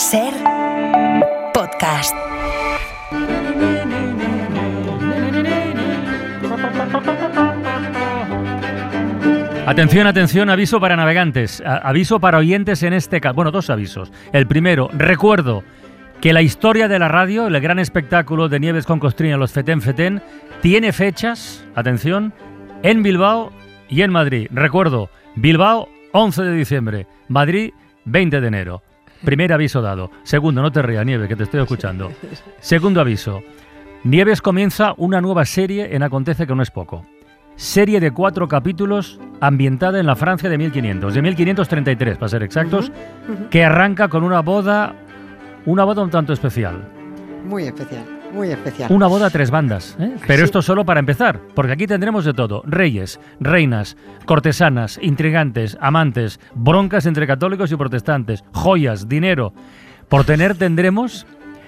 Ser podcast. Atención, atención, aviso para navegantes, aviso para oyentes en este caso. Bueno, dos avisos. El primero, recuerdo que la historia de la radio, el gran espectáculo de Nieves con Costrina, los Fetén Fetén, tiene fechas, atención, en Bilbao y en Madrid. Recuerdo, Bilbao, 11 de diciembre, Madrid, 20 de enero. Primer aviso dado. Segundo, no te rías, Nieves, que te estoy escuchando. Segundo aviso, Nieves comienza una nueva serie en Acontece que no es poco. Serie de 4 capítulos ambientada en la Francia de 1533, para ser exactos, que arranca con una boda un tanto especial. Muy especial, muy especial. Una boda a 3 bandas, ¿eh? Pero sí. Esto solo para empezar, porque aquí tendremos de todo. Reyes, reinas, cortesanas, intrigantes, amantes, broncas entre católicos y protestantes, joyas, dinero. Por tener tendremos...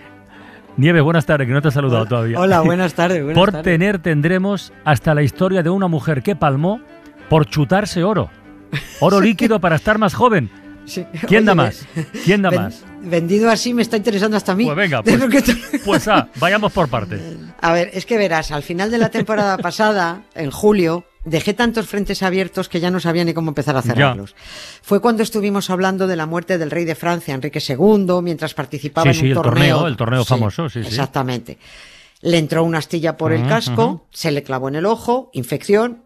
Nieves, buenas tardes, que no te he saludado todavía. Hola, buenas tardes. Por tener tendremos hasta la historia de una mujer que palmó por chutarse oro. Oro líquido para estar más joven. Sí. ¿Quién da más? ¿Quién da más? Vendido así me está interesando hasta a mí. Pues venga, pues vayamos por partes. A ver, es que verás, al final de la temporada pasada, en julio, dejé tantos frentes abiertos que ya no sabía ni cómo empezar a cerrarlos. Ya. Fue cuando estuvimos hablando de la muerte del rey de Francia, Enrique II, mientras participaba en un torneo. El torneo famoso, sí. Exactamente. Le entró una astilla por el casco, se le clavó en el ojo, infección...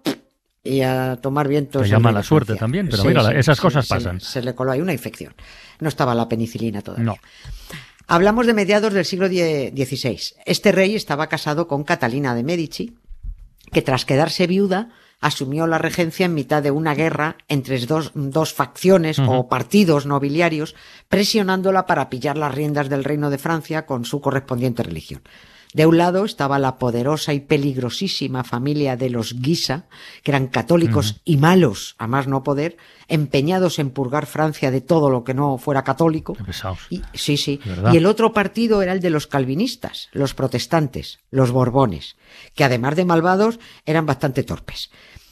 y a tomar vientos. Te llama la suerte también, pero mira, esas cosas pasan. Se le coló ahí una infección. No estaba la penicilina todavía. No. Hablamos de mediados del siglo XVI. Este rey estaba casado con Catalina de Medici, que tras quedarse viuda asumió la regencia en mitad de una guerra entre dos facciones o partidos nobiliarios, presionándola para pillar las riendas del reino de Francia con su correspondiente religión. De un lado estaba la poderosa y peligrosísima familia de los Guisa, que eran católicos y malos, a más no poder, empeñados en purgar Francia de todo lo que no fuera católico. Qué pesados. Sí. Y el otro partido era el de los calvinistas, los protestantes, los Borbones, que además de malvados eran bastante torpes.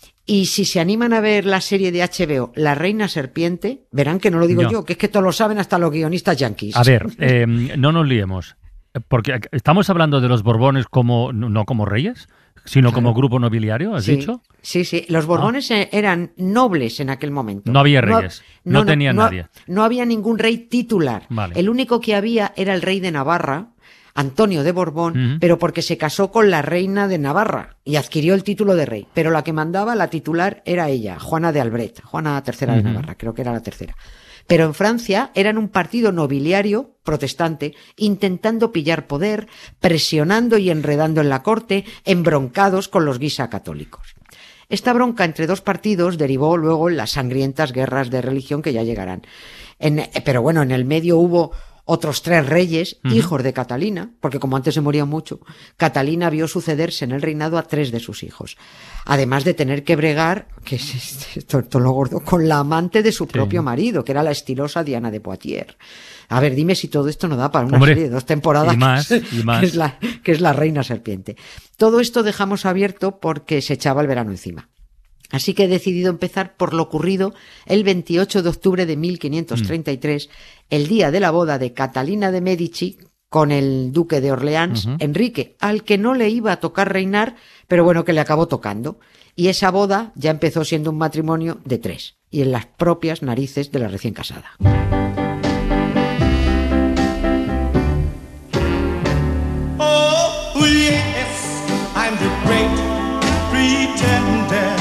Y si se animan a ver la serie de HBO La Reina Serpiente, verán que no lo digo yo, que es que todos lo saben hasta los guionistas yanquis. A ver, no nos liemos. Porque estamos hablando de los Borbones no como reyes, sino como grupo nobiliario, ¿has dicho? Sí. Los Borbones eran nobles en aquel momento. No había reyes, no tenían nadie. No había ningún rey titular. Vale. El único que había era el rey de Navarra, Antonio de Borbón, pero porque se casó con la reina de Navarra y adquirió el título de rey. Pero la que mandaba, la titular, era ella, Juana de Albret, Juana III de Navarra, creo que era la tercera. Pero en Francia eran un partido nobiliario protestante intentando pillar poder, presionando y enredando en la corte, embroncados con los Guisa católicos. Esta bronca entre dos partidos derivó luego en las sangrientas guerras de religión que ya llegarán. Pero bueno, en el medio hubo otros 3 reyes, hijos de Catalina, porque como antes se morían mucho, Catalina vio sucederse en el reinado a 3 de sus hijos. Además de tener que bregar, que es esto lo gordo, con la amante de su propio marido, que era la estilosa Diana de Poitiers. A ver, dime si todo esto no da para una serie de 2 temporadas. Y más. Que es la Reina Serpiente. Todo esto dejamos abierto porque se echaba el verano encima. Así que he decidido empezar por lo ocurrido el 28 de octubre de 1533, el día de la boda de Catalina de Medici con el duque de Orleans, Enrique, al que no le iba a tocar reinar, pero bueno, que le acabó tocando. Y esa boda ya empezó siendo un matrimonio de 3, y en las propias narices de la recién casada. Oh, yes, I'm the great pretender.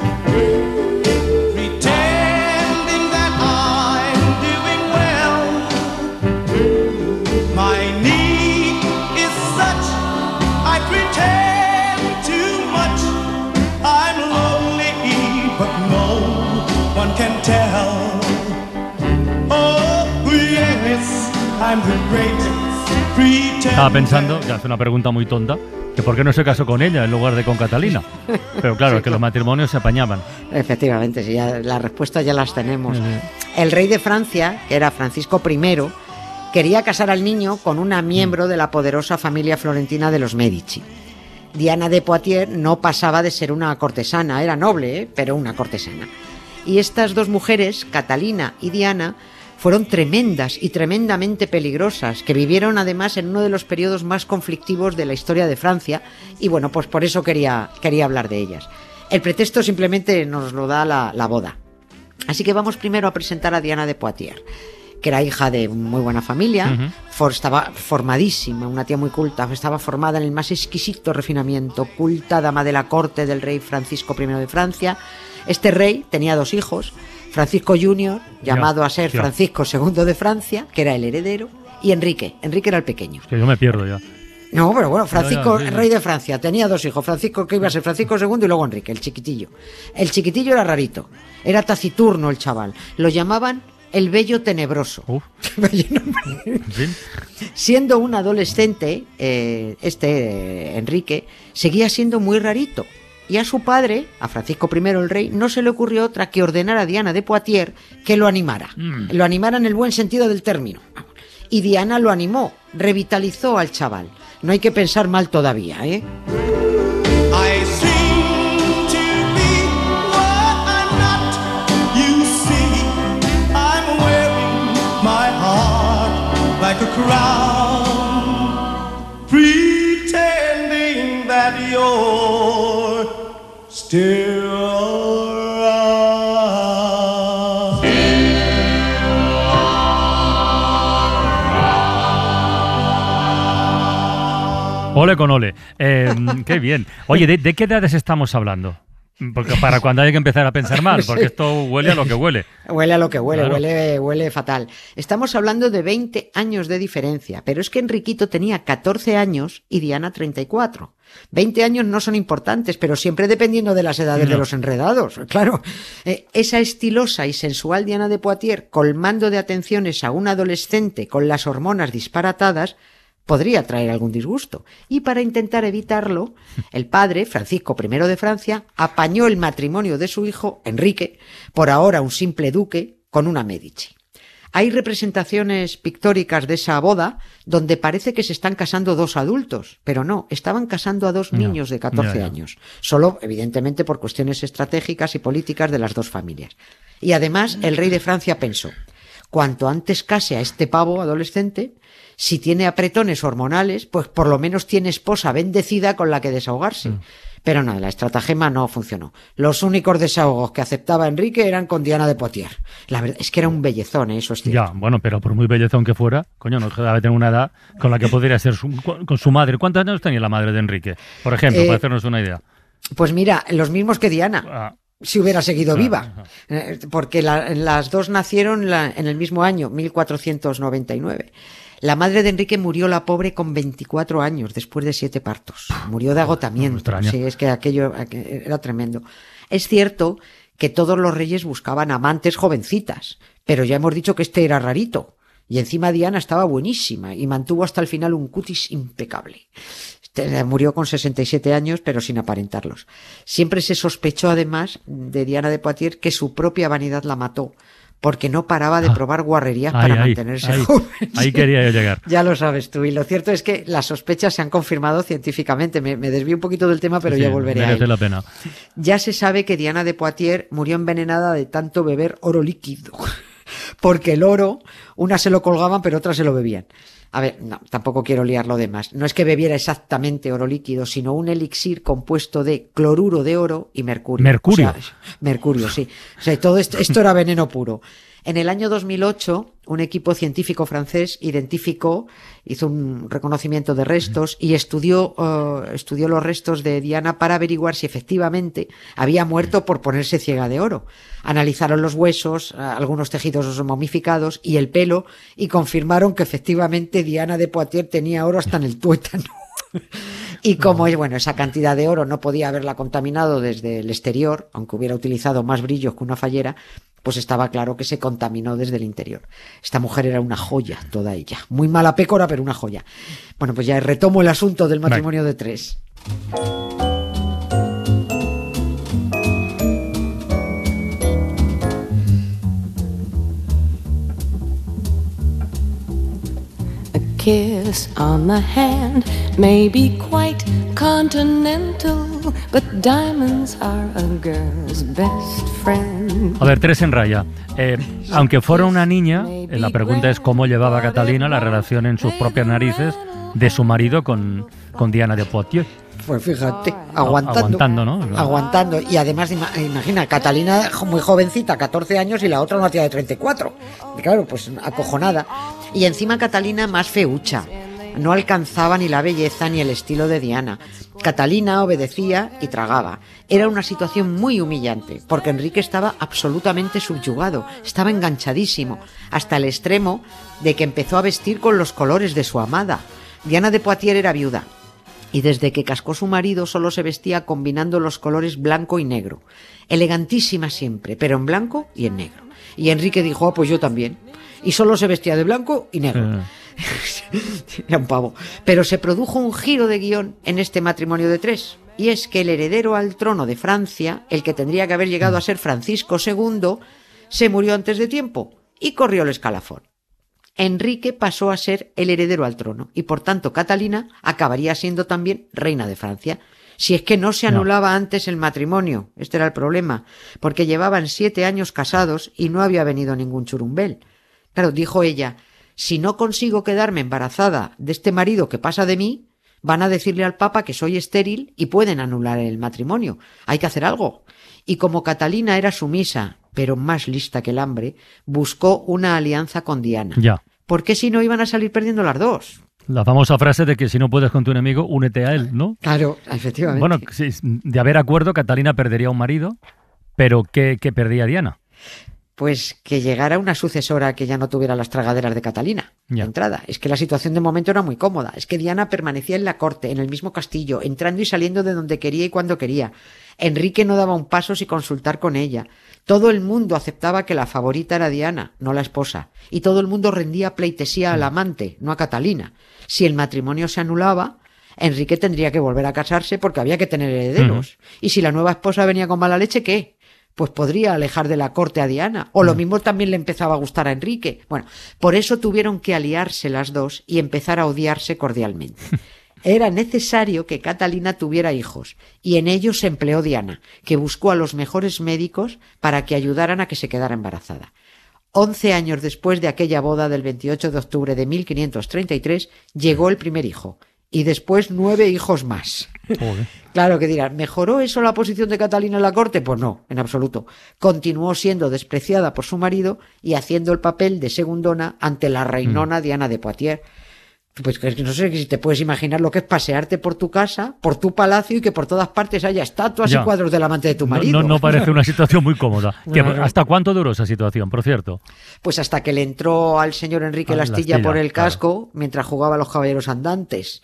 Estaba pensando, que hace una pregunta muy tonta, que por qué no se casó con ella en lugar de con Catalina. Pero claro, es que los matrimonios se apañaban. Efectivamente, sí, ya, la respuesta ya las tenemos. El rey de Francia, que era Francisco I, quería casar al niño con una miembro de la poderosa familia florentina de los Medici. Diana de Poitiers no pasaba de ser una cortesana, era noble, pero una cortesana. Y estas dos mujeres, Catalina y Diana, fueron tremendas y tremendamente peligrosas, que vivieron además en uno de los periodos más conflictivos de la historia de Francia, y bueno, pues por eso quería hablar de ellas. El pretexto simplemente nos lo da la boda. Así que vamos primero a presentar a Diana de Poitiers, que era hija de muy buena familia, estaba formadísima, una tía muy culta, estaba formada en el más exquisito refinamiento, culta dama de la corte del rey Francisco I de Francia. Este rey tenía 2 hijos, Francisco Jr., llamado a ser Francisco II de Francia, que era el heredero, y Enrique era el pequeño. Es que yo me pierdo ya. No, pero bueno, Francisco, rey de Francia, tenía 2 hijos, Francisco, que iba a ser Francisco II, y luego Enrique, el chiquitillo. El chiquitillo era rarito, era taciturno el chaval, lo llamaban el bello tenebroso. Siendo un adolescente, Enrique, seguía siendo muy rarito. Y a su padre, a Francisco I el rey, no se le ocurrió otra que ordenar a Diana de Poitiers que lo animara. Lo animara en el buen sentido del término. Y Diana lo animó, revitalizó al chaval. No hay que pensar mal todavía, ¿eh? I seem to be what I'm not. You see, I'm wearing my heart like a crown, pretending that you're still around. Ole con ole. Qué bien. Oye, ¿de qué edades estamos hablando? Porque para cuando hay que empezar a pensar mal, porque esto huele a lo que huele. Huele a lo que huele, Claro. huele fatal. Estamos hablando de 20 años de diferencia, pero es que Enriquito tenía 14 años y Diana 34. 20 años no son importantes, pero siempre dependiendo de las edades de los enredados. Claro, esa estilosa y sensual Diana de Poitiers, colmando de atenciones a un adolescente con las hormonas disparatadas, podría traer algún disgusto. Y para intentar evitarlo, el padre, Francisco I de Francia, apañó el matrimonio de su hijo, Enrique, por ahora un simple duque, con una Medici. Hay representaciones pictóricas de esa boda donde parece que se están casando 2 adultos, pero no, estaban casando a 2 niños de 14 años, solo evidentemente por cuestiones estratégicas y políticas de las 2 familias. Y además el rey de Francia pensó, cuanto antes case a este pavo adolescente, si tiene apretones hormonales, pues por lo menos tiene esposa bendecida con la que desahogarse. Pero no, la estratagema no funcionó. Los únicos desahogos que aceptaba Enrique eran con Diana de Poitiers. La verdad es que era un bellezón, eso es cierto. Ya, bueno, pero por muy bellezón que fuera, coño, no debe tener una edad con la que podría ser con su madre. ¿Cuántos años tenía la madre de Enrique? Por ejemplo, para hacernos una idea. Pues mira, los mismos que Diana. Si hubiera seguido viva, porque las 2 nacieron en el mismo año, 1499. La madre de Enrique murió, la pobre, con 24 años, después de 7 partos. Murió de agotamiento. Sí, es que aquello era tremendo. Es cierto que todos los reyes buscaban amantes jovencitas, pero ya hemos dicho que este era rarito. Y encima Diana estaba buenísima y mantuvo hasta el final un cutis impecable. Murió con 67 años, pero sin aparentarlos. Siempre se sospechó, además, de Diana de Poitiers que su propia vanidad la mató, porque no paraba de probar guarrerías para mantenerse joven. Ahí quería yo llegar. Ya lo sabes tú, y lo cierto es que las sospechas se han confirmado científicamente. Me desvío un poquito del tema, pero ya volveré a él. Merece la pena. Ya se sabe que Diana de Poitiers murió envenenada de tanto beber oro líquido, porque el oro, unas se lo colgaban, pero otras se lo bebían. A ver, no, tampoco quiero liarlo de más. No es que bebiera exactamente oro líquido, sino un elixir compuesto de cloruro de oro y mercurio. ¿Mercurio? O sea, mercurio, sí. O sea, todo esto era veneno puro. En el año 2008, un equipo científico francés hizo un reconocimiento de restos y estudió los restos de Diana para averiguar si efectivamente había muerto por ponerse ciega de oro. Analizaron los huesos, algunos tejidos momificados y el pelo, y confirmaron que efectivamente Diana de Poitiers tenía oro hasta en el tuétano. Y como esa cantidad de oro no podía haberla contaminado desde el exterior, aunque hubiera utilizado más brillos que una fallera, pues estaba claro que se contaminó desde el interior. Esta mujer era una joya, toda ella. Muy mala pécora, pero una joya. Bueno, pues ya retomo el asunto del matrimonio de 3. A kiss on the hand may be quite continental, but diamonds are a girl's best friend. A ver, 3 en raya. Aunque fuera una niña, la pregunta es cómo llevaba Catalina la relación en sus propias narices de su marido con Diana de Poitiers. Pues fíjate, aguantando, ¿no? Aguantando. Y además, imagina, Catalina muy jovencita, 14 años, y la otra una tía de 34. Y claro, pues acojonada. Y encima Catalina más feucha. No alcanzaba ni la belleza ni el estilo de Diana. Catalina obedecía y tragaba. Era una situación muy humillante, porque Enrique estaba absolutamente subyugado, estaba enganchadísimo, hasta el extremo de que empezó a vestir con los colores de su amada. Diana de Poitiers era viuda, y desde que cascó su marido solo se vestía combinando los colores blanco y negro. Elegantísima siempre, pero en blanco y en negro. Y Enrique dijo, pues yo también. Y solo se vestía de blanco y negro. Era un pavo. Pero se produjo un giro de guión en este matrimonio de 3. Y es que el heredero al trono de Francia, el que tendría que haber llegado a ser Francisco II, se murió antes de tiempo y corrió el escalafón. Enrique pasó a ser el heredero al trono y por tanto Catalina acabaría siendo también reina de Francia. Si es que no se anulaba antes el matrimonio, este era el problema, porque llevaban 7 años casados y no había venido ningún churumbel. Claro, dijo ella, si no consigo quedarme embarazada de este marido que pasa de mí, van a decirle al Papa que soy estéril y pueden anular el matrimonio. Hay que hacer algo. Y como Catalina era sumisa, pero más lista que el hambre, buscó una alianza con Diana. Ya. Porque si no iban a salir perdiendo las dos. La famosa frase de que si no puedes con tu enemigo, únete a él, ¿no? Claro, efectivamente. Bueno, sí, de haber acuerdo, Catalina perdería un marido, pero ¿qué perdía Diana? Pues que llegara una sucesora que ya no tuviera las tragaderas de Catalina. De entrada. Es que la situación de momento era muy cómoda. Es que Diana permanecía en la corte, en el mismo castillo, entrando y saliendo de donde quería y cuando quería. Enrique no daba un paso sin consultar con ella. Todo el mundo aceptaba que la favorita era Diana, no la esposa. Y todo el mundo rendía pleitesía al amante, no a Catalina. Si el matrimonio se anulaba, Enrique tendría que volver a casarse porque había que tener herederos. Y si la nueva esposa venía con mala leche, ¿qué? Pues podría alejar de la corte a Diana, o lo mismo también le empezaba a gustar a Enrique. Bueno, por eso tuvieron que aliarse las dos y empezar a odiarse cordialmente. Era necesario que Catalina tuviera hijos, y en ello se empleó Diana, que buscó a los mejores médicos para que ayudaran a que se quedara embarazada. 11 años después de aquella boda del 28 de octubre de 1533, llegó el primer hijo. Y después 9 hijos más. Joder. Claro que dirán, ¿mejoró eso la posición de Catalina en la corte? Pues no, en absoluto. Continuó siendo despreciada por su marido y haciendo el papel de segundona ante la reinona Diana de Poitiers. Pues que no sé si te puedes imaginar lo que es pasearte por tu casa, por tu palacio y que por todas partes haya estatuas y cuadros del amante de tu marido. No parece una situación muy cómoda. ¿Hasta cuánto duró esa situación, por cierto? Pues hasta que le entró al señor Enrique la astilla por el casco, mientras jugaba a los caballeros andantes.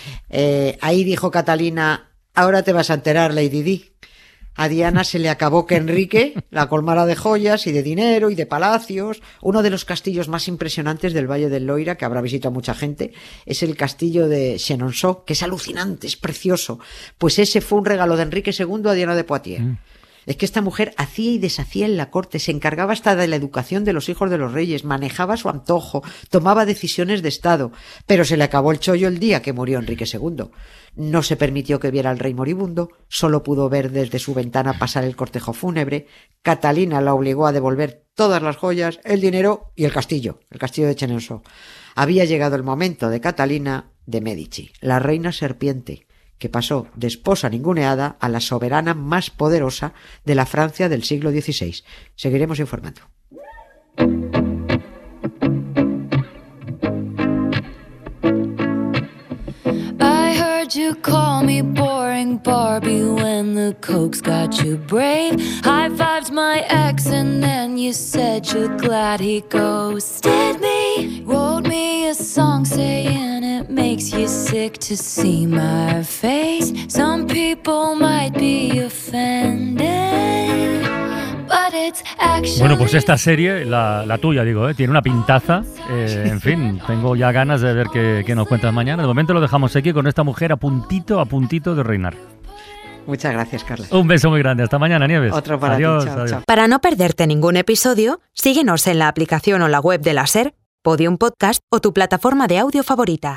Ahí dijo Catalina, ahora te vas a enterar, Lady Di. A Diana se le acabó que Enrique la colmara de joyas y de dinero y de palacios. Uno de los castillos más impresionantes del Valle del Loira, que habrá visitado mucha gente, es el castillo de Chenonceau, que es alucinante, es precioso. Pues ese fue un regalo de Enrique II a Diana de Poitiers. Es que esta mujer hacía y deshacía en la corte, se encargaba hasta de la educación de los hijos de los reyes, manejaba su antojo, tomaba decisiones de Estado, pero se le acabó el chollo el día que murió Enrique II. No se permitió que viera al rey moribundo, solo pudo ver desde su ventana pasar el cortejo fúnebre. Catalina la obligó a devolver todas las joyas, el dinero y el castillo de Chenonceau. Había llegado el momento de Catalina de Medici, la reina serpiente, que pasó de esposa ninguneada a la soberana más poderosa de la Francia del siglo XVI. Seguiremos informando. You call me boring Barbie when the coke's got you brave. High-fived my ex and then you said you're glad he ghosted me. Wrote me a song saying it makes you sick to see my face. Some people might be offended. Bueno, pues esta serie, la tuya, digo, tiene una pintaza. En fin, tengo ya ganas de ver qué nos cuentas mañana. De momento lo dejamos aquí con esta mujer a puntito de reinar. Muchas gracias, Carla. Un beso muy grande. Hasta mañana, Nieves. Otro para adiós, ti. Chao, adiós. chao. Para no perderte ningún episodio, síguenos en la aplicación o la web de la SER, Podium Podcast o tu plataforma de audio favorita.